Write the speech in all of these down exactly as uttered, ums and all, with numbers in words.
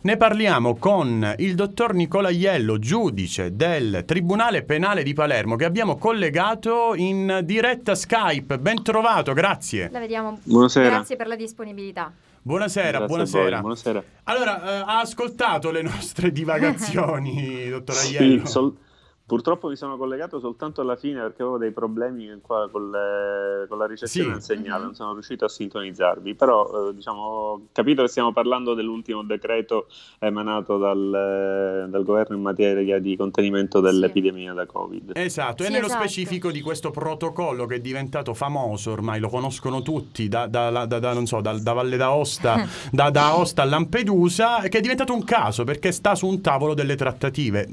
Ne parliamo con il dottor Nicola Aiello, giudice del Tribunale Penale di Palermo, che abbiamo collegato in diretta Skype. Ben trovato, grazie. La vediamo. Buonasera. Grazie per la disponibilità. Buonasera, Grazie buonasera. a voi, buonasera. Allora, eh, ha ascoltato le nostre divagazioni, dottor Aiello? Sì, sol- purtroppo mi sono collegato soltanto alla fine perché avevo dei problemi qua con, le, con la ricezione Sì. del segnale, Mhm. non sono riuscito a sintonizzarvi, però eh, diciamo, ho capito che stiamo parlando dell'ultimo decreto emanato dal, dal governo in materia di contenimento dell'epidemia da Covid. Esatto, Sì, e nello esatto. specifico di questo protocollo che è diventato famoso ormai, lo conoscono tutti, da, da, da, da, non so, da, da Valle d'Aosta, da, da Aosta a Lampedusa, che è diventato un caso perché sta su un tavolo delle trattative,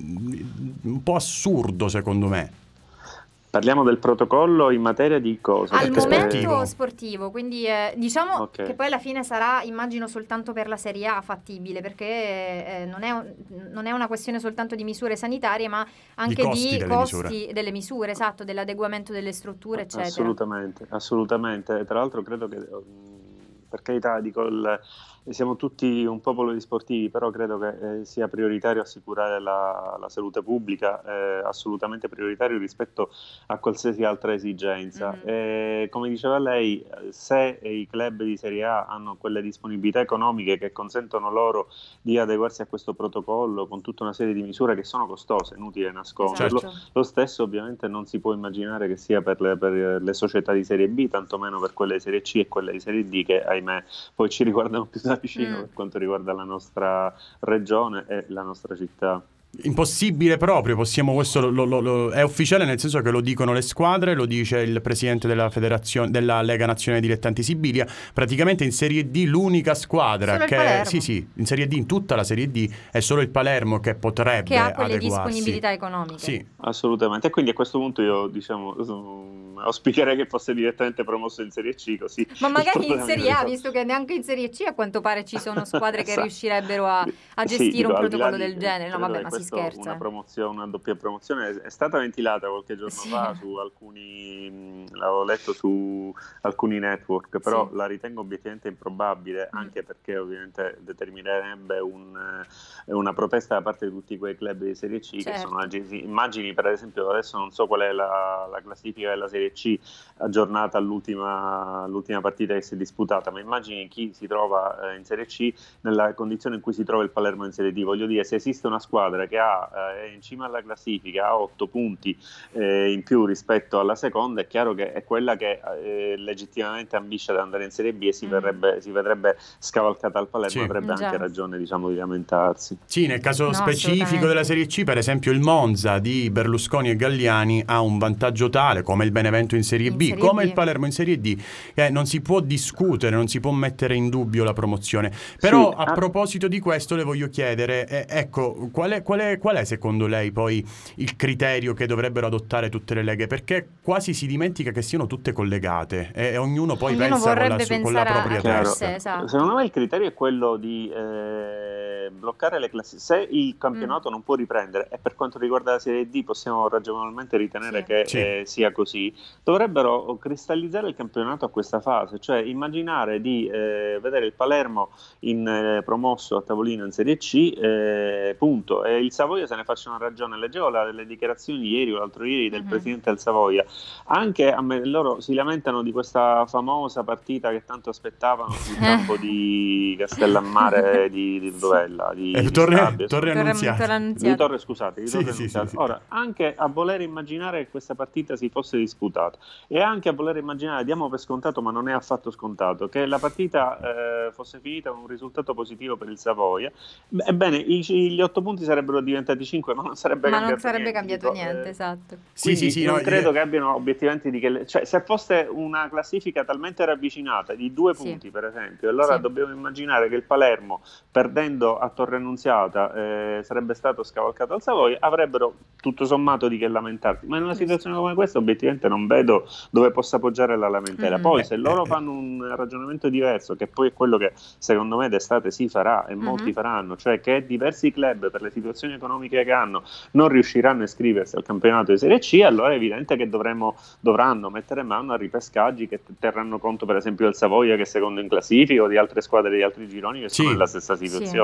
un po' assurdo secondo me. Parliamo del protocollo in materia di cosa? Al Perché momento sportivo. sportivo, quindi eh, diciamo Ok. che poi alla fine sarà, immagino, soltanto per la Serie A fattibile, perché eh, non, è un- non è una questione soltanto di misure sanitarie, ma anche costi di delle costi misure. delle misure, esatto, dell'adeguamento delle strutture, eccetera. Assolutamente, assolutamente. Tra l'altro credo che, mh, per carità, dico, il- siamo tutti un popolo di sportivi, però credo che eh, sia prioritario assicurare la, la salute pubblica, eh, assolutamente prioritario rispetto a qualsiasi altra esigenza. Mhm. E, come diceva lei, eh, se i club di Serie A hanno quelle disponibilità economiche che consentono loro di adeguarsi a questo protocollo con tutta una serie di misure che sono costose, inutile nasconderlo, Esatto. lo stesso ovviamente non si può immaginare che sia per le, per le società di Serie B, tantomeno per quelle di Serie C e quelle di Serie D, che ahimè poi ci riguardano più da vicino Mm. per quanto riguarda la nostra regione e la nostra città. Impossibile proprio, possiamo, questo lo- lo- lo- lo- è ufficiale nel senso che lo dicono le squadre, lo dice il presidente della federazione della Lega Nazionale Dilettanti Sibilia. Praticamente in Serie D l'unica squadra Solo il che Palermo. sì sì, in Serie D, in tutta la Serie D è solo il Palermo che potrebbe Che ha quelle adeguarsi. disponibilità economiche. Sì. Assolutamente, e quindi a questo punto io diciamo um, auspicherei che fosse direttamente promosso in Serie C, così Ma il magari in problema Serie A, risolto. visto che neanche in Serie C a quanto pare ci sono squadre che Esatto. riuscirebbero a, a Sì, gestire dico, un al di là protocollo di- del genere. No, credo vabbè, che ma si questo, scherza. Una promozione, una doppia promozione è, è stata ventilata qualche giorno Sì. fa su alcuni, mh, l'avevo letto su alcuni network, però Sì. la ritengo obiettivamente improbabile, Mm. anche perché ovviamente determinerebbe un, eh, una protesta da parte di tutti quei club di Serie C che Certo. sono agesi- immagini, per esempio, adesso non so qual è la, la classifica della Serie C aggiornata all'ultima, all'ultima partita che si è disputata, ma immagini chi si trova eh, in Serie C nella condizione in cui si trova il Palermo in Serie D. Voglio dire, se esiste una squadra che ha eh, è in cima alla classifica, ha otto punti eh, in più rispetto alla seconda, è chiaro che è quella che eh, legittimamente ambisce ad andare in Serie B e si, Mm. verrebbe, si vedrebbe scavalcata al Palermo, Sì. avrebbe Già. anche ragione, diciamo, di lamentarsi. Sì, nel caso No, specifico assolutamente. della Serie C, per esempio il Monza di Berlusconi e Galliani ha un vantaggio tale, come il Benevento in Serie In B, Serie come B. il Palermo in Serie D, che non si può discutere, non si può mettere in dubbio la promozione. Però Sì, a ah- proposito di questo le voglio chiedere, eh, ecco, qual è, qual, è, qual è secondo lei poi il criterio che dovrebbero adottare tutte le leghe? Perché quasi si dimentica che siano tutte collegate e, e ognuno poi Ognuno pensa con la, vorrebbe su- con la pensare a- propria a Chiaro. testa. sé, esatto. Secondo me il criterio è quello di eh, bloccare le classi. Se il campionato Mm. non può riprendere, e per quanto riguarda la Serie D possiamo ragionevolmente ritenere Sì. che Sì. eh, sia così, dovrebbero cristallizzare il campionato a questa fase, cioè immaginare di eh, vedere il Palermo in, eh, promosso a tavolino in Serie C, eh, punto. E il Savoia se ne faccia una ragione. Leggevo la, le dichiarazioni ieri o l'altro ieri del Mhm. presidente del Savoia. Anche a me, loro si lamentano di questa famosa partita che tanto aspettavano sul campo di Castellammare di, di dov'è là? Di, Eh, di Torre, Stabia, Torre Torre- Annunziata. Torre di Annunziata. Torre, scusate, di Sì, Torre sì, Annunziata. sì, sì. Ora, anche a voler immaginare che questa partita si fosse disputata e anche a voler immaginare, diamo per scontato, ma non è affatto scontato, che la partita eh, fosse finita con un risultato positivo per il Savoia, beh, ebbene, i- gli otto punti sarebbero diventati cinque, ma non sarebbe Ma cambiato non sarebbe niente. cambiato Dico, niente, eh, esatto. Sì, quindi sì, sì, non no, credo eh, che abbiano obiettivamente di che le- cioè, se fosse una classifica talmente ravvicinata di due Sì. punti, per esempio, allora Sì. dobbiamo immaginare che il Palermo, perdendo a Torre Annunziata, eh, sarebbe stato scavalcato al Savoia, avrebbero tutto sommato di che lamentarsi. Ma in una Giusto. situazione come questa, obiettivamente non vedo dove possa appoggiare la lamentela. Mhm. Poi, Eh, se eh, loro eh. fanno un ragionamento diverso, che poi è quello che secondo me d'estate si farà e molti Mhm. faranno, cioè che diversi club, per le situazioni economiche che hanno, non riusciranno a iscriversi al campionato di Serie C, allora è evidente che dovremmo, dovranno mettere mano a ripescaggi che terranno conto, per esempio, del Savoia, che è secondo in classifica, o di altre squadre di altri gironi che Sì. sono nella stessa Sì. situazione. E non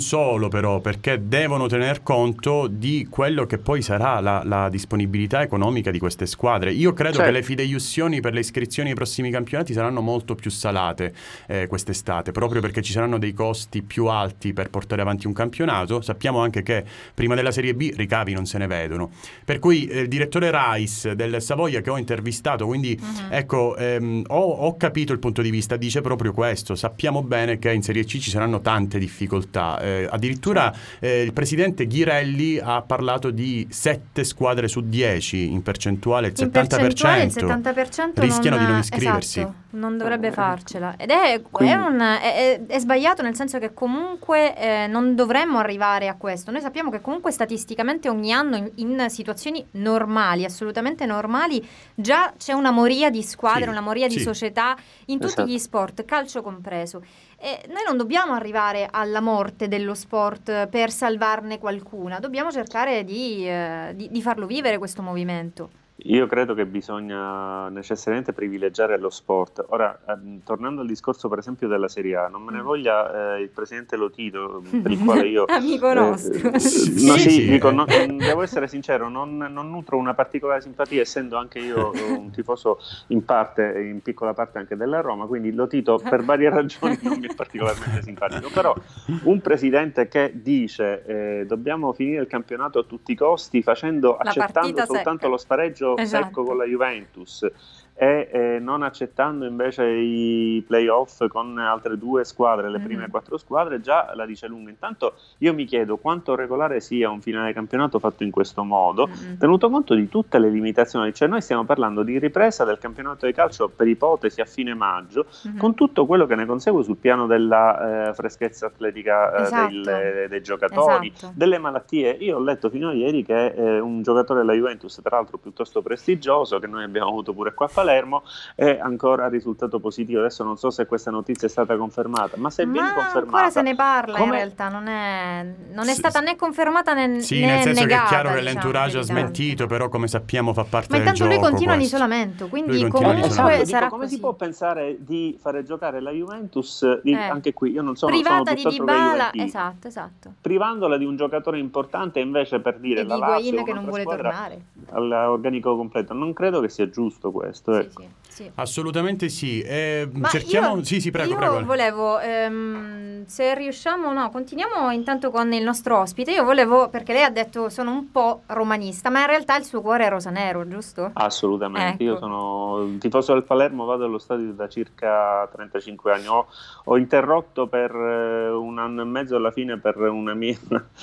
solo però, perché devono tener conto di quello che poi sarà la, la disponibilità economica di queste squadre. Io credo certo. che le fideiussioni per le iscrizioni ai prossimi campionati saranno molto più salate eh, quest'estate, proprio perché ci saranno dei costi più alti per portare avanti un campionato. Sappiamo anche che prima della Serie B ricavi non se ne vedono, per cui eh, il direttore Rice del Savoia, che ho intervistato, quindi uh-huh. ecco, ehm, ho, ho capito il punto di vista, dice proprio questo: sappiamo bene che in Serie C ci saranno tante difficoltà, eh, addirittura eh, il presidente Ghirelli ha parlato di sette squadre su dieci in percentuale, il in settanta per cento, il settanta per cento rischiano non, di non iscriversi. Esatto, non dovrebbe farcela, ed è, Quindi... è, un, è, è sbagliato, nel senso che comunque eh, non dovremmo arrivare a questo. Noi sappiamo che comunque statisticamente ogni anno in, in situazioni normali, assolutamente normali, già c'è una moria di squadre, sì, una moria sì. di società in tutti esatto. gli sport, calcio compreso. E noi non dobbiamo arrivare alla morte dello sport per salvarne qualcuna, dobbiamo cercare di, eh, di, di farlo vivere questo movimento. Io credo che bisogna necessariamente privilegiare lo sport. Ora, ehm, tornando al discorso per esempio della Serie A, non me ne voglia eh, il presidente Lotito, per il quale io... Amico eh, nostro. No, sì, sì, sì, dico, eh. non, devo essere sincero, non, non nutro una particolare simpatia, essendo anche io un tifoso in parte, in piccola parte anche della Roma, quindi Lotito per varie ragioni non mi è particolarmente simpatico. Però un presidente che dice eh, dobbiamo finire il campionato a tutti i costi, facendo, La accettando partita soltanto secca. lo spareggio Esatto. secco con la Juventus e eh, non accettando invece i playoff con altre due squadre, le prime mm-hmm. quattro squadre, già la dice lunga. Intanto io mi chiedo quanto regolare sia un finale campionato fatto in questo modo, mm-hmm. tenuto conto di tutte le limitazioni. Cioè noi stiamo parlando di ripresa del campionato di calcio per ipotesi a fine maggio, mm-hmm. con tutto quello che ne consegue sul piano della eh, freschezza atletica eh, esatto. del, dei giocatori, esatto. delle malattie. Io ho letto fino a ieri che eh, un giocatore della Juventus, tra l'altro piuttosto prestigioso, che noi abbiamo avuto pure qua a Palermo, è ancora risultato positivo. Adesso non so se questa notizia è stata confermata, ma se ma viene confermata, ancora se ne parla, come... in realtà non è, non è sì, stata né confermata né, sì, né nel senso negata, che è chiaro che diciamo, l'entourage ha smentito, però come sappiamo fa parte ma del intanto gioco lui continua questo. in isolamento, quindi Lui continua in comunque esatto, dico, sarà come così. si può pensare di fare giocare la Juventus di, Eh. anche qui io non sono, privata sono di tutt'altro che Dybala, juventino, esatto, esatto, privandola di un giocatore importante, invece per dire e la di Lazio, Higuain che non un'altra vuole squadra, tornare. all'organico completo. Non credo che sia giusto questo, Sì, ecco. sì, sì. Assolutamente sì. Eh, Ma cerchiamo. io, Sì, sì, prego, io prego. volevo, ehm, se riusciamo, no, continuiamo intanto con il nostro ospite. Io volevo, perché lei ha detto sono un po' romanista, ma in realtà il suo cuore è rosanero, giusto? Assolutamente, ecco. Io sono tifoso del Palermo, vado allo stadio da circa trentacinque anni. Ho, ho interrotto per un anno e mezzo alla fine per una mia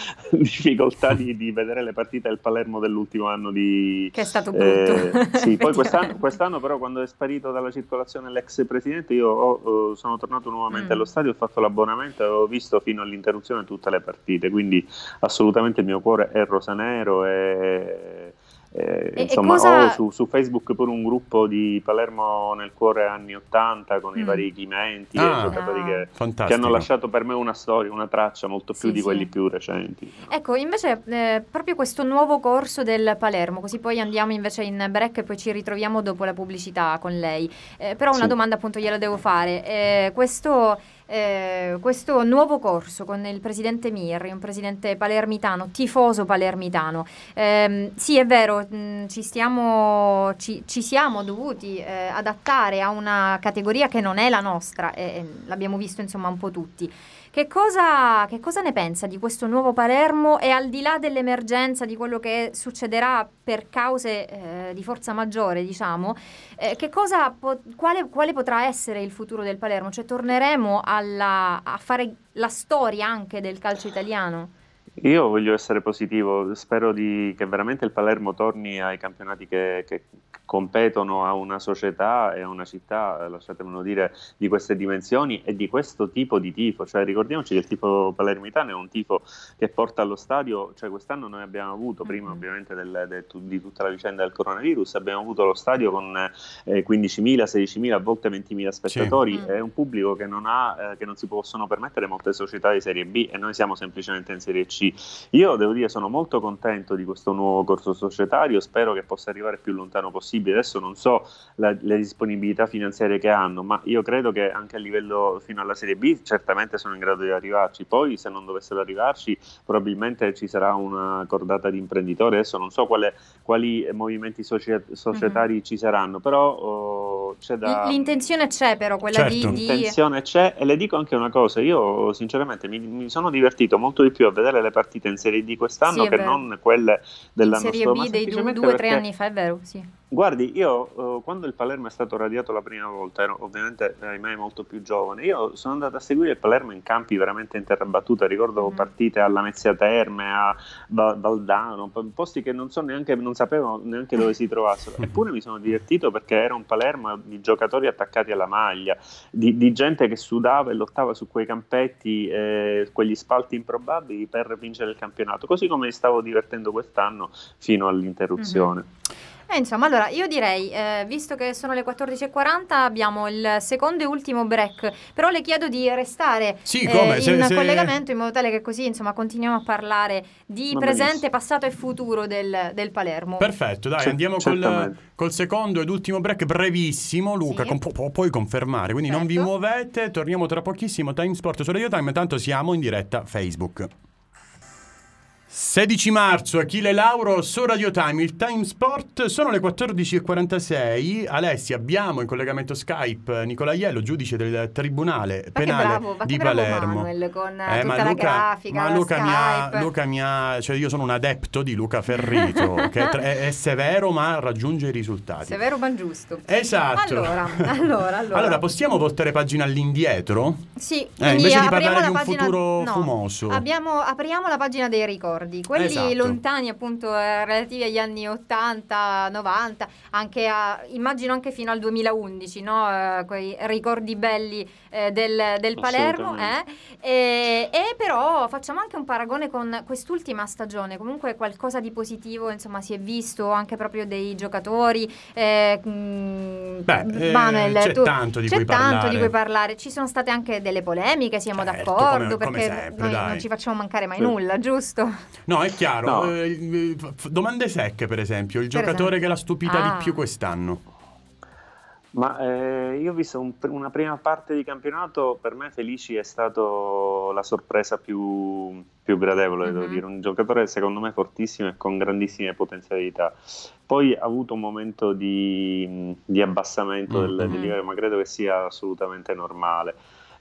difficoltà di, di vedere le partite del Palermo dell'ultimo anno di... Che è stato brutto. Eh, sì, poi quest'anno, quest'anno però quando è sparito dalla circolazione l'ex presidente io ho, ho, sono tornato nuovamente mm. allo stadio, ho fatto l'abbonamento e ho visto fino all'interruzione tutte le partite, quindi assolutamente il mio cuore è rosanero e... Eh, e, insomma, e cosa... ho su, su Facebook pure un gruppo di Palermo nel cuore anni ottanta con mm. i vari Chimenti ah, e giocatori ah. che, che hanno lasciato per me una storia, una traccia molto più sì, di sì. quelli più recenti. Ecco, invece eh, proprio questo nuovo corso del Palermo, così poi andiamo invece in break e poi ci ritroviamo dopo la pubblicità con lei. Eh, però una sì. domanda appunto gliela devo fare. Eh, questo Eh, questo nuovo corso con il presidente Mirri, un presidente palermitano, tifoso palermitano, eh, sì è vero, mh, ci, stiamo, ci, ci siamo dovuti eh, adattare a una categoria che non è la nostra e eh, l'abbiamo visto insomma un po' tutti. Che cosa, che cosa ne pensa di questo nuovo Palermo e al di là dell'emergenza, di quello che succederà per cause eh, di forza maggiore, diciamo, eh, che cosa po- quale, quale potrà essere il futuro del Palermo? Cioè torneremo alla, a fare la storia anche del calcio italiano? Io voglio essere positivo, spero di, che veramente il Palermo torni ai campionati che, che competono a una società e a una città, lasciatemelo dire, di queste dimensioni e di questo tipo di tifo. Cioè ricordiamoci che il tifo palermitano è un tifo che porta allo stadio, cioè quest'anno noi abbiamo avuto, prima mm-hmm. ovviamente del, de, di tutta la vicenda del coronavirus, abbiamo avuto lo stadio con eh, quindicimila, sedicimila, a volte ventimila spettatori, sì. È un pubblico che non ha, eh, che non si possono permettere molte società di Serie B e noi siamo semplicemente in Serie C. C. Io devo dire sono molto contento di questo nuovo corso societario, spero che possa arrivare più lontano possibile. Adesso non so la, le disponibilità finanziarie che hanno, ma io credo che anche a livello fino alla Serie B certamente sono in grado di arrivarci. Poi se non dovessero arrivarci probabilmente ci sarà una cordata di imprenditori. Adesso non so quale, quali movimenti socie- societari mm-hmm. ci saranno, però oh, c'è da... L'intenzione c'è però, quella certo. di, di... L'intenzione c'è, e le dico anche una cosa, io sinceramente mi, mi sono divertito molto di più a vedere le partite in Serie D quest'anno sì, che vero. non quelle dell'anno Serie scorso. B dei due, due tre anni fa, è vero, sì. Guardi, io uh, quando il Palermo è stato radiato la prima volta, ero ovviamente ahimè molto più giovane, io sono andato a seguire il Palermo in campi veramente in terra battuta, ricordo mm. partite alla Mezzia Terme, a Val- Valdano, posti che non so neanche, non sapevo neanche dove si trovassero, eppure mi sono divertito perché era un Palermo di giocatori attaccati alla maglia, di, di gente che sudava e lottava su quei campetti, eh, quegli spalti improbabili per vincere il campionato, così come mi stavo divertendo quest'anno fino all'interruzione. Mm-hmm. Eh, insomma, allora io direi, eh, visto che sono le quattordici e quaranta, abbiamo il secondo e ultimo break, però le chiedo di restare sì, come? eh, se, in se... collegamento in modo tale che così insomma continuiamo a parlare di Va presente, benissimo. passato e futuro del, del Palermo. Perfetto, dai, C- andiamo col, col secondo ed ultimo break brevissimo. Luca, sì. con, pu- puoi confermare, quindi certo. non vi muovete, torniamo tra pochissimo. Time Sport su Radio Time, tanto siamo in diretta Facebook. sedici marzo, Achille Lauro su Radio Time, il Time Sport, sono le quattordici e quarantasei. Alessia, abbiamo in collegamento Skype Nicola Aiello, giudice del Tribunale ma Penale bravo, di bravo Palermo. Manuel, con eh, tutta ma la Luca, grafica, ma la Luca mi, ha, Skype. Luca mi ha, cioè io sono un adepto di Luca Ferrito, che è, è severo ma raggiunge i risultati. Severo ma giusto. Esatto. Allora, allora, allora. allora possiamo voltare pagina all'indietro? Sì, eh, invece di parlare la di un pagina, futuro no, fumoso. Abbiamo, apriamo la pagina dei ricordi, quelli esatto. lontani appunto eh, relativi agli anni ottanta, novanta, anche a, immagino anche fino al duemilaundici, no? Eh, quei ricordi belli eh, del, del Palermo, eh? e, e però facciamo anche un paragone con quest'ultima stagione, comunque qualcosa di positivo insomma si è visto anche proprio dei giocatori. eh, mh, Beh, Manuel, eh, c'è tu, tanto di c'è cui tanto parlare. di cui parlare, ci sono state anche delle polemiche, siamo certo, d'accordo, come, come perché sempre, noi dai. non ci facciamo mancare mai sì. nulla, giusto? No, è chiaro. No. Eh, domande secche, per esempio, il Per giocatore esempio. che l'ha stupita Ah. di più quest'anno. Ma eh, io ho visto un, una prima parte di campionato, per me Felici è stato la sorpresa più, più gradevole, mm-hmm. devo dire, un giocatore secondo me fortissimo e con grandissime potenzialità. Poi ha avuto un momento di, di abbassamento mm-hmm. del, del livello, ma credo che sia assolutamente normale.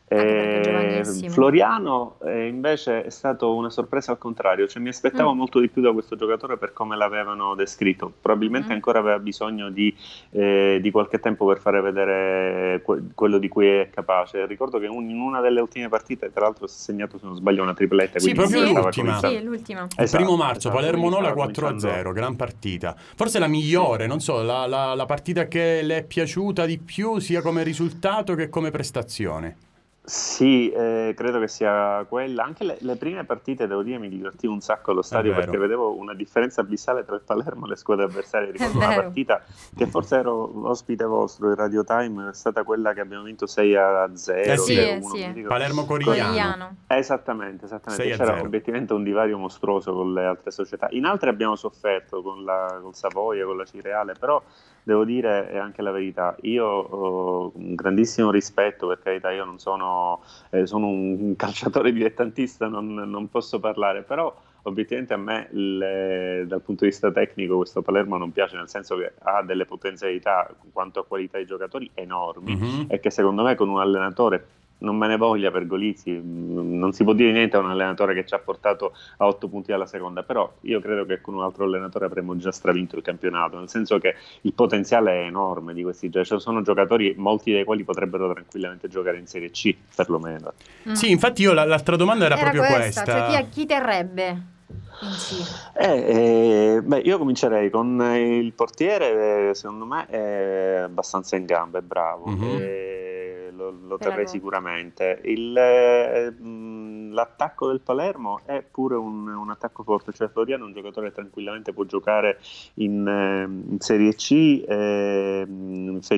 Eh, Floriano eh, invece è stato una sorpresa al contrario, cioè mi aspettavo mm. molto di più da questo giocatore per come l'avevano descritto, probabilmente mm. ancora aveva bisogno di, eh, di qualche tempo per fare vedere que- quello di cui è capace. Ricordo che un, in una delle ultime partite tra l'altro si è segnato, se non sbaglio, una tripletta, sì, proprio sì. l'ultima. Sì, l'ultima. Il esatto, primo marzo, esatto, Palermo Nola cominciando... quattro a zero, gran partita, forse la migliore, sì. non so, la, la, la partita che le è piaciuta di più sia come risultato che come prestazione. Sì, eh, credo che sia quella. Anche le, le prime partite, devo dire, mi divertivo un sacco allo stadio perché vedevo una differenza abissale tra il Palermo e le squadre avversarie. Ricordo una partita che forse ero ospite vostro in Radio Time, è stata quella che abbiamo vinto sei a zero. Eh sì, zero uno, sì. Palermo Corigliano. Esattamente, esattamente. C'era obiettivamente un divario mostruoso con le altre società. In altre abbiamo sofferto con la col Savoia, con la Cireale, però devo dire, è anche la verità, io ho un grandissimo rispetto, per carità, io non sono, eh, sono un calciatore dilettantista, non, non posso parlare, però obiettivamente a me le, dal punto di vista tecnico questo Palermo non piace, nel senso che ha delle potenzialità quanto a qualità di giocatori enormi, mm-hmm. e che secondo me con un allenatore, non me ne voglia per Golizzi, non si può dire niente a un allenatore che ci ha portato a otto punti alla seconda, però io credo che con un altro allenatore avremmo già stravinto il campionato, nel senso che il potenziale è enorme di questi giocatori, cioè, sono giocatori molti dei quali potrebbero tranquillamente giocare in Serie C perlomeno. Mm. Sì, infatti io l'altra domanda era, era proprio questa, questa. Cioè chi, chi terrebbe? Eh, eh, beh, io comincerei con il portiere, secondo me è abbastanza in gamba, è bravo, mm-hmm. e lo, lo terrei sicuramente. Il, eh, l'attacco del Palermo è pure un, un attacco forte, cioè Floriano è un giocatore che tranquillamente può giocare in, in Serie C, eh,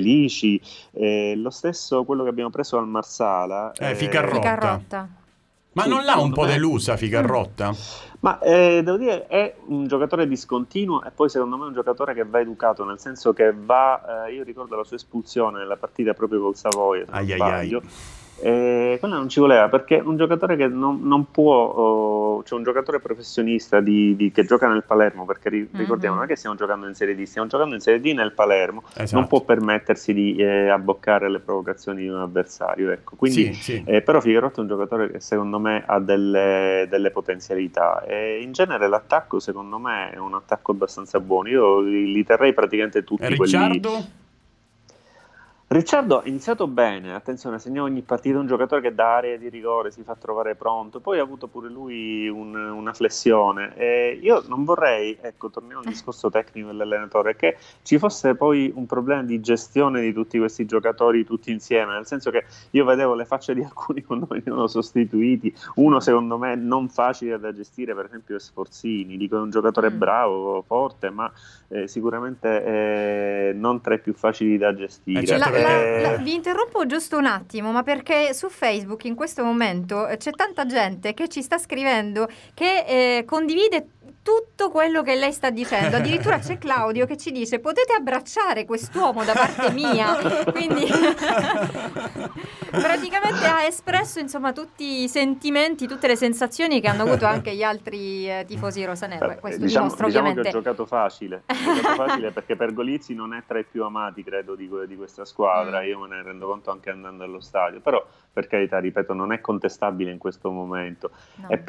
Felici, eh, lo stesso quello che abbiamo preso al Marsala, eh, Ficarrotta. Ficarrotta. Ma sì, non l'ha un po' me... delusa Figarrotta? Ma eh, devo dire, è un giocatore discontinuo e poi secondo me è un giocatore che va educato, nel senso che va, eh, io ricordo la sua espulsione nella partita proprio col Savoia, se non Ai ai sbaglio, ai. e quella non ci voleva, perché un giocatore che non, non può, oh, cioè un giocatore professionista di, di, che gioca nel Palermo, perché ri, ricordiamo, non è che stiamo giocando in Serie D, stiamo giocando in Serie D nel Palermo, Esatto. non può permettersi di eh, abboccare le provocazioni di un avversario, ecco. Quindi, sì, sì. Eh, però Figueiredo è un giocatore che secondo me ha delle, delle potenzialità, e in genere l'attacco secondo me è un attacco abbastanza buono, io li, li terrei praticamente tutti. Ricciardo? Quelli... Ricciardo ha iniziato bene, attenzione, segna ogni partita, un giocatore che da area di rigore si fa trovare pronto, poi ha avuto pure lui un, una flessione, e io non vorrei, ecco, torniamo al discorso tecnico dell'allenatore, che ci fosse poi un problema di gestione di tutti questi giocatori tutti insieme, nel senso che io vedevo le facce di alcuni quando venivano sostituiti, uno secondo me non facile da gestire, per esempio Sforzini, dico è un giocatore Mm. bravo, forte, ma eh, sicuramente eh, non tra i più facili da gestire. Eh, certo, La- la- Eh, la- vi interrompo giusto un attimo, ma perché su Facebook in questo momento eh, c'è tanta gente che ci sta scrivendo che eh, condivide tutto quello che lei sta dicendo. Addirittura c'è Claudio che ci dice: potete abbracciare quest'uomo da parte mia. Quindi praticamente ha espresso insomma tutti i sentimenti, tutte le sensazioni che hanno avuto anche gli altri eh, tifosi rosanero. Questo diciamo, dimostra diciamo ovviamente che ho giocato facile, ho giocato facile perché Pergolizzi non è tra i più amati, credo, di, di questa squadra. Mm. Io me ne rendo conto anche andando allo stadio, però per carità, ripeto, non è contestabile in questo momento. No. E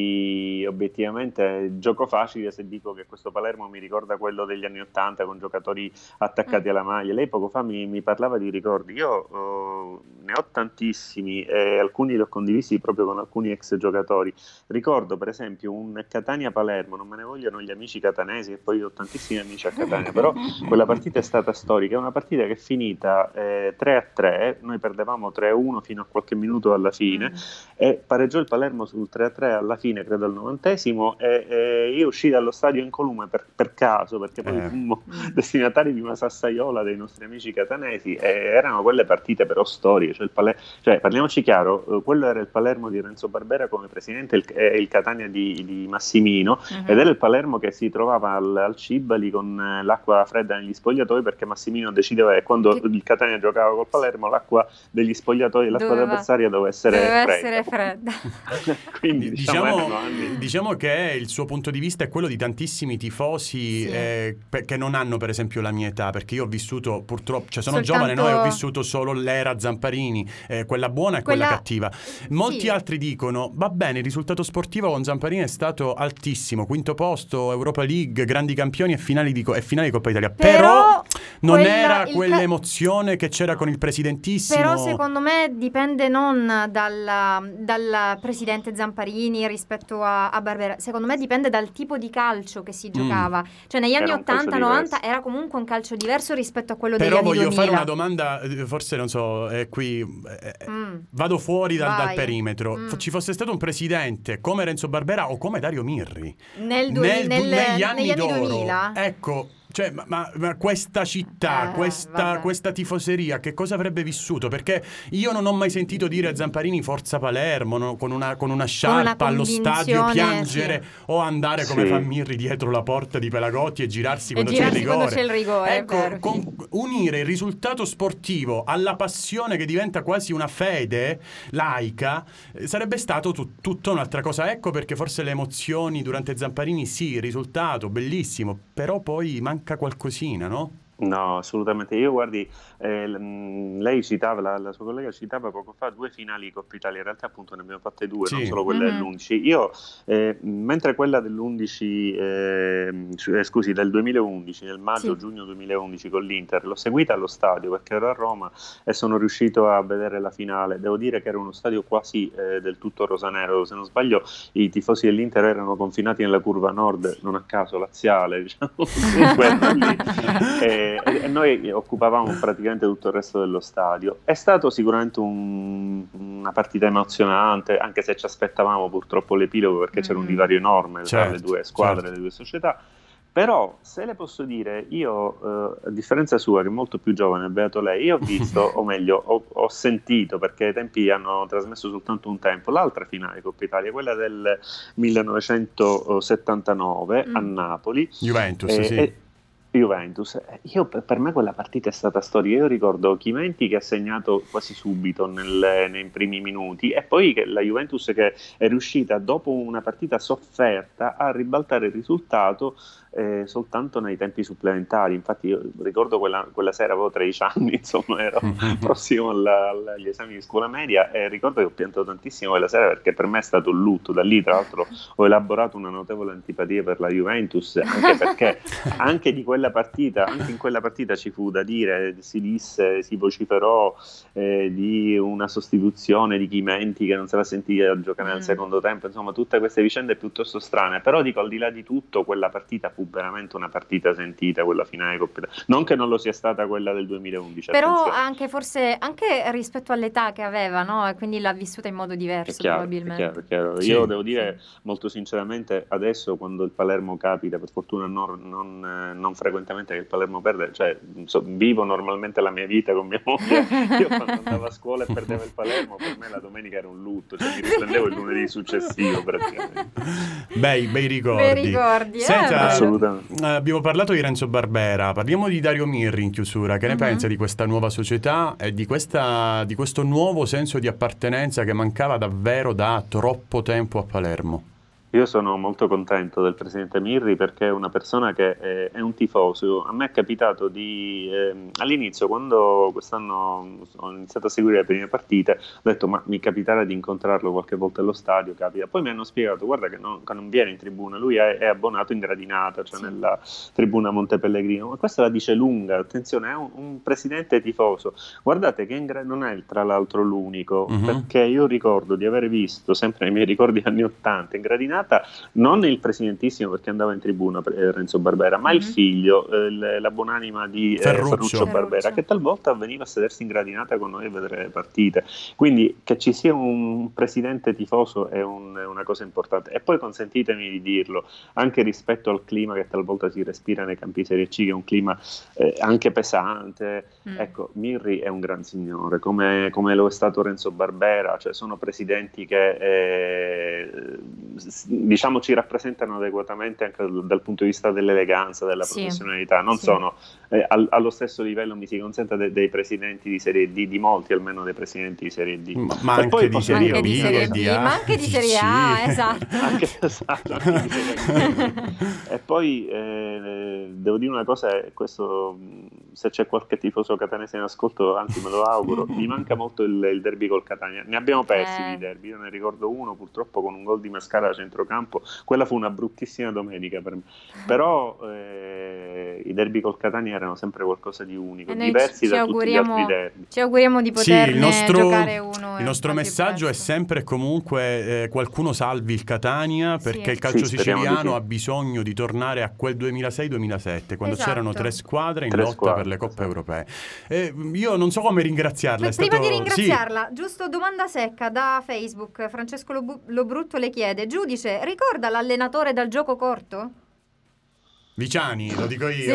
poi obiettivamente gioco facile se dico che questo Palermo mi ricorda quello degli anni Ottanta, con giocatori attaccati Mm. alla maglia. Lei poco fa mi, mi parlava di ricordi, io oh, ne ho tantissimi e alcuni li ho condivisi proprio con alcuni ex giocatori. Ricordo per esempio un Catania-Palermo, non me ne vogliono gli amici catanesi, e poi io ho tantissimi amici a Catania, però quella partita è stata storica, è una partita che è finita eh, tre a tre, noi perdevamo tre a uno fino a qualche minuto alla fine, Mm. e pareggiò il Palermo sul tre a tre alla fine, credo al novantesimo, e, e io uscii dallo stadio incolume per, per caso, perché poi Eh. fummo destinatari di una sassaiola dei nostri amici catanesi, e erano quelle partite però storiche, cioè, il Paler- cioè parliamoci chiaro, eh, quello era il Palermo di Renzo Barbera come presidente il- e il Catania di, di Massimino, Mhm. ed era il Palermo che si trovava al, al Cibali con eh, l'acqua fredda negli spogliatoi, perché Massimino decideva che quando Che- il Catania giocava col Palermo l'acqua degli spogliatoi e la squadra Doveva- avversaria doveva essere Deve fredda. essere fredda. Quindi diciamo, Diciamo, erano anni- diciamo che il suo punto di vista è quello di tantissimi tifosi Sì. eh, pe- che non hanno per esempio la mia età, perché io ho vissuto purtroppo, cioè sono Soltanto- giovane, no, e ho vissuto solo l'era Zamparini, eh, quella buona e quella, Quella- cattiva. Molti Sì. altri dicono, va bene, il risultato sportivo con Zamparini è stato altissimo, quinto posto, Europa League, grandi campioni e finali di, co- e finali di Coppa Italia, però, Però non quella- era il ca- quell'emozione che c'era con il presidentissimo. Però secondo me dipende non dalla, dal presidente Zamparini rispetto a, a Barbera, secondo me dipende dal tipo di calcio che si giocava. Cioè negli anni Era un calcio ottanta novanta diverso. era comunque un calcio diverso rispetto a quello Però degli anni voglio fare duemila. una domanda, eh, forse non so, è qui eh, Mm. vado fuori dal, dal Vai. perimetro. Mm. F- Ci fosse stato un presidente come Renzo Barbera o come Dario Mirri Nel du- nel- nel- negli anni, negli anni d'oro, duemila? ecco, cioè, ma, ma- ma questa città, Eh, questa, vabbè. questa tifoseria, che cosa avrebbe vissuto? Perché io non ho mai sentito dire a Zamparini Forza Palermo, no? con, una, con una sciarpa allo stadio, convinzione, piangere sì. o andare come Sì. fa Mirri dietro la porta di Pelagotti e girarsi E quando girarsi c'è il rigore. quando c'è il rigore, è Ecco, vero. con- unire il risultato sportivo alla passione che diventa quasi una fede laica eh, sarebbe stato tu- tutta un'altra cosa. Ecco perché forse le emozioni durante Zamparini, sì, il risultato bellissimo, però poi manca qualcosina, no? No, assolutamente. Io guardi, eh, l- mh, lei citava, la, la sua collega citava poco fa due finali di Coppa Italia, in realtà appunto ne abbiamo fatte due, Sì. non solo quella Mhm. dell'undici. Io, eh, mentre quella dell'undici, eh, eh, scusi, del duemilaundici, nel maggio-giugno duemilaundici con l'Inter, l'ho seguita allo stadio perché ero a Roma e sono riuscito a vedere la finale. Devo dire che era uno stadio quasi eh, del tutto rosanero, se non sbaglio i tifosi dell'Inter erano confinati nella curva nord, non a caso laziale, diciamo, quella lì. E, e noi occupavamo praticamente tutto il resto dello stadio. È stato sicuramente un- una partita emozionante, anche se ci aspettavamo purtroppo l'epilogo perché c'era un Mm. divario enorme tra Certo, le due squadre, certo. le due società. Però, se le posso dire, io, eh, a differenza sua, che è molto più giovane, beato lei, io ho visto, o meglio, ho, ho sentito, perché ai tempi hanno trasmesso soltanto un tempo, l'altra finale Coppa Italia, quella del millenovecentosettantanove mm. a Napoli. Juventus, eh, sì. E, Juventus, io, per me quella partita è stata storica. Io ricordo Chimenti che ha segnato quasi subito nel, nei primi minuti, e poi che la Juventus che è riuscita dopo una partita sofferta a ribaltare il risultato eh, soltanto nei tempi supplementari. Infatti io ricordo quella, quella sera, avevo tredici anni, insomma ero prossimo alla, agli esami di scuola media, e ricordo che ho piantato tantissimo quella sera, perché per me è stato un lutto. Da lì tra l'altro ho elaborato una notevole antipatia per la Juventus, anche perché anche di quella partita, anche in quella partita ci fu da dire, si disse, si vociferò eh, di una sostituzione di Chimenti che non se la sentiva giocare nel mm. secondo tempo, insomma tutte queste vicende piuttosto strane. Però dico, al di là di tutto, quella partita fu veramente una partita sentita, quella finale Coppa Italia. Non che non lo sia stata quella del duemilaundici, però attenzione. anche forse anche rispetto all'età che aveva, no? E quindi l'ha vissuta in modo diverso, è chiaro, probabilmente. È chiaro, è chiaro. Sì, io devo dire sì. molto sinceramente, adesso quando il Palermo capita, per fortuna non, non, non frequentemente che il Palermo perde, cioè so, vivo normalmente la mia vita con mia moglie. Io quando andavo a scuola e perdevo il Palermo, per me la domenica era un lutto, cioè mi riprendevo il lunedì successivo praticamente. Bei, bei ricordi. Bei ricordi, Senta, eh, assolutamente. Abbiamo parlato di Renzo Barbera, parliamo di Dario Mirri in chiusura. Che ne uh-huh. pensa di questa nuova società e di, questa, di questo nuovo senso di appartenenza che mancava davvero da troppo tempo a Palermo? Io sono molto contento del presidente Mirri, perché è una persona che è, è un tifoso. A me è capitato di, eh, all'inizio, quando quest'anno ho iniziato a seguire le prime partite, ho detto ma mi capiterà di incontrarlo qualche volta allo stadio, capita. Poi mi hanno spiegato, guarda che non, che non viene in tribuna, lui è, è abbonato in gradinata, cioè sì. nella tribuna Monte Pellegrino. Ma questa la dice lunga, attenzione, è un, un presidente tifoso. Guardate che in gra- non è tra l'altro l'unico, uh-huh. perché io ricordo di aver visto, sempre nei miei ricordi anni ottanta, in gradinata, non il presidentissimo, perché andava in tribuna eh, Renzo Barbera, ma mm-hmm. il figlio, eh, la buonanima di eh, Ferruccio. Ferruccio Barbera, Ferruccio. Che talvolta veniva a sedersi in gradinata con noi a vedere le partite. Quindi che ci sia un presidente tifoso è un, una cosa importante. E poi consentitemi di dirlo, anche rispetto al clima che talvolta si respira nei campi Serie C, che è un clima eh, anche pesante, mm. ecco, Mirri è un gran signore, come, come lo è stato Renzo Barbera, cioè sono presidenti che eh, diciamo ci rappresentano adeguatamente anche dal, dal punto di vista dell'eleganza, della sì. professionalità. Non sì. sono eh, al, allo stesso livello, mi si consenta, de, dei presidenti di Serie D, di molti almeno dei presidenti di Serie D, ma, ma anche, di serie anche B, di Serie B, ma anche di Serie A, sì. esatto. Anche, esatto anche di serie e poi eh, devo dire una cosa, questo, se c'è qualche tifoso catanese in ascolto, anzi me lo auguro, mi manca molto il, il derby col Catania. Ne abbiamo persi eh. di derby, io ne ricordo uno purtroppo con un gol di Mascara a centrocampo. Quella fu una bruttissima domenica per me, però eh, i derby col Catania erano sempre qualcosa di unico, diversi da tutti gli altri derby. Ci auguriamo di poterne sì, il nostro, giocare uno. Il nostro messaggio è sempre comunque eh, qualcuno salvi il Catania, perché sì. il calcio sì, siciliano sì. ha bisogno di tornare a quel duemilasei duemilasette, quando esatto. c'erano tre squadre in tre lotta squadre, per le coppe esatto. europee. Eh, io non so come ringraziarla. Beh, è prima stato... di ringraziarla, sì. giusto domanda secca da Facebook. Francesco Lobrutto le chiede: giudice, ricorda l'allenatore dal gioco corto? Viciani, lo dico io. Sì.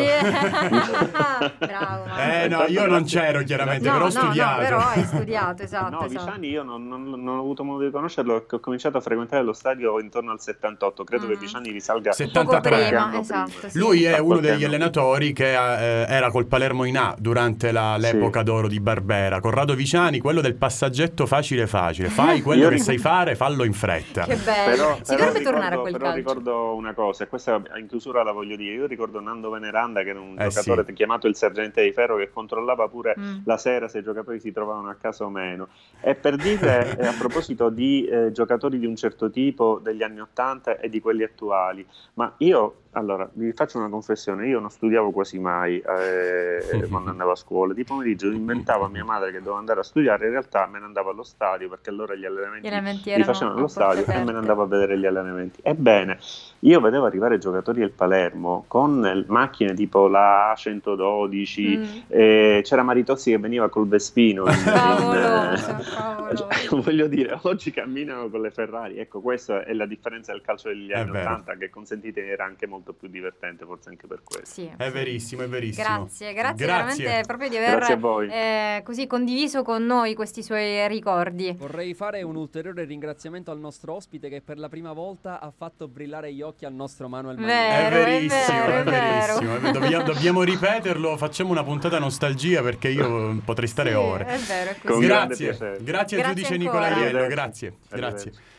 Bravo. Eh no, io non c'ero chiaramente, no, però ho no, studiato. No, però hai studiato, esatto. No, esatto. Viciani io non, non, non ho avuto modo di conoscerlo, ho cominciato a frequentare lo stadio intorno al settantotto, credo mm. che Viciani risalga settantatré. Prima, esatto, sì. Lui è uno degli allenatori che eh, era col Palermo in A durante la, l'epoca sì. d'oro di Barbera. Corrado Viciani, quello del passaggetto facile facile, fai quello io che ricordo... sai fare, fallo in fretta. Che bello. Però, si però dovrebbe ricordo, tornare a quel però calcio. ricordo una cosa, e questa in chiusura la voglio dire, io ricordo Nando Veneranda, che era un eh giocatore sì. chiamato il sergente di ferro, che controllava pure mm. la sera se i giocatori si trovavano a casa o meno. E per dire, eh, a proposito di eh, giocatori di un certo tipo degli anni ottanta e di quelli attuali, ma io allora vi faccio una confessione, io non studiavo quasi mai eh, quando andavo a scuola. Di pomeriggio inventavo a mia madre che dovevo andare a studiare, in realtà me ne andavo allo stadio, perché allora gli allenamenti li facevano allo stadio e me ne andavo a vedere gli allenamenti. Ebbene, io vedevo arrivare giocatori del Palermo Milano con macchine tipo la A centododici, Mm. eh, c'era Maritozzi che veniva col Vespino. in- in, Favoloso, eh, favoloso. cioè, voglio dire, oggi camminano con le Ferrari. Ecco, questa è la differenza del calcio degli È anni vero. ottanta, che consentite era anche molto più divertente, forse anche per questo. Sì. È verissimo, è verissimo. Grazie, grazie, Grazie. veramente proprio di Grazie a aver voi. eh, così condiviso con noi questi suoi ricordi. Vorrei fare un ulteriore ringraziamento al nostro ospite che per la prima volta ha fatto brillare gli occhi al nostro Manuel Magnini. Vero, È è verissimo, vero, è è vero. verissimo. è ver- Dobbiamo, dobbiamo ripeterlo, facciamo una puntata nostalgia perché io potrei stare Sì, ore. è vero, è così. Con grande Grazie, piacere. grazie al Grazie giudice ancora. Nicola Iello, Arrivederci. grazie, Arrivederci. grazie.